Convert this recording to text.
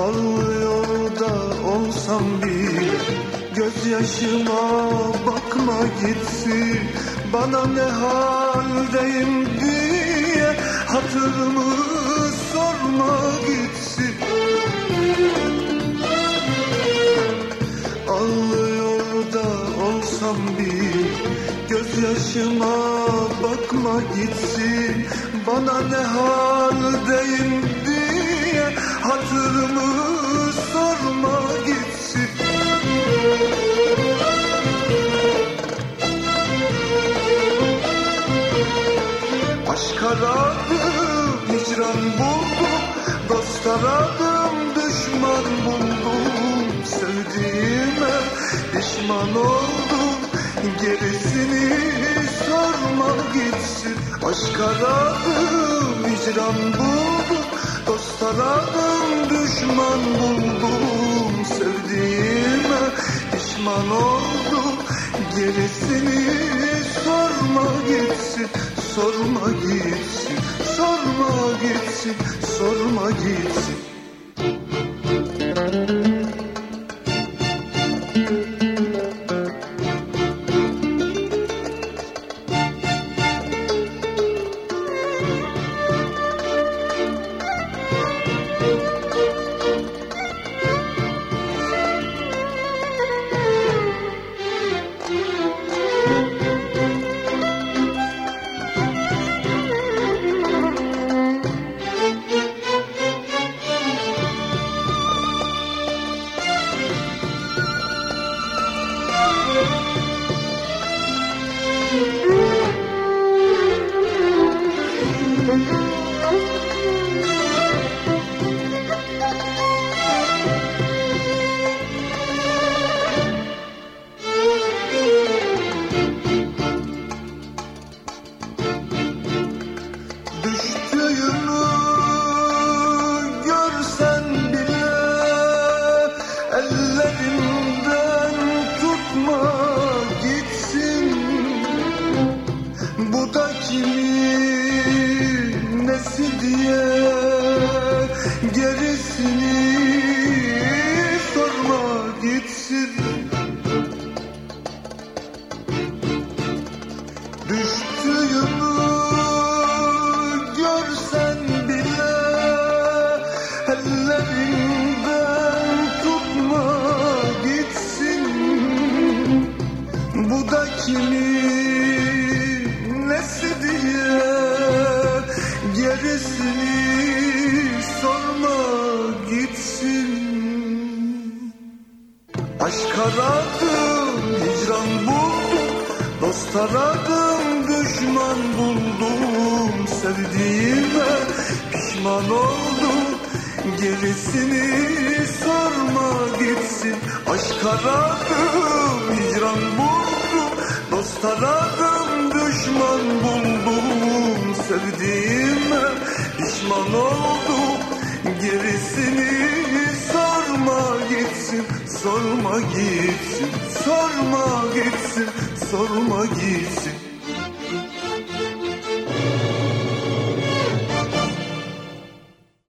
Ağlıyor da olsam bile gözyaşıma bakma gitsin. Bana ne haldeyim diye hatırımı sorma gitsin. Ağlıyor da olsam bile gözyaşıma bakma gitsin. Bana ne haldeyim diye hatırımı sorma gitsin. Aşk aradım, hicran buldum, dost aradım, düşman buldum. Sevdiğime pişman oldum, gerisini sorma gitsin. Aşk aradım, hicran buldum, dost aradım, düşman buldum. Sevdiğime pişman oldum, gerisini sorma gitsin. Sorma gitsin, sorma gitsin, sorma gitsin. Düştüğümü görsen bile ellerimden tutma gitsin. Bu da kimin nesi diye gerisini sorma gitsin. Düştüğümü görsen bile ellerinden tutma gitsin. Bu da kimin nesi diye gerisini sorma gitsin. Aşk aradım, hicran buldum, dost aradım, düşman buldum. Sevdiğime pişman oldum, gerisini sorma gitsin. Aşk aradım, hicran buldum, dost aradım, düşman buldum. Sevdiğime pişman oldum, gerisini sorma gitsin. Sorma gitsin, sorma gitsin, sorma gitsin.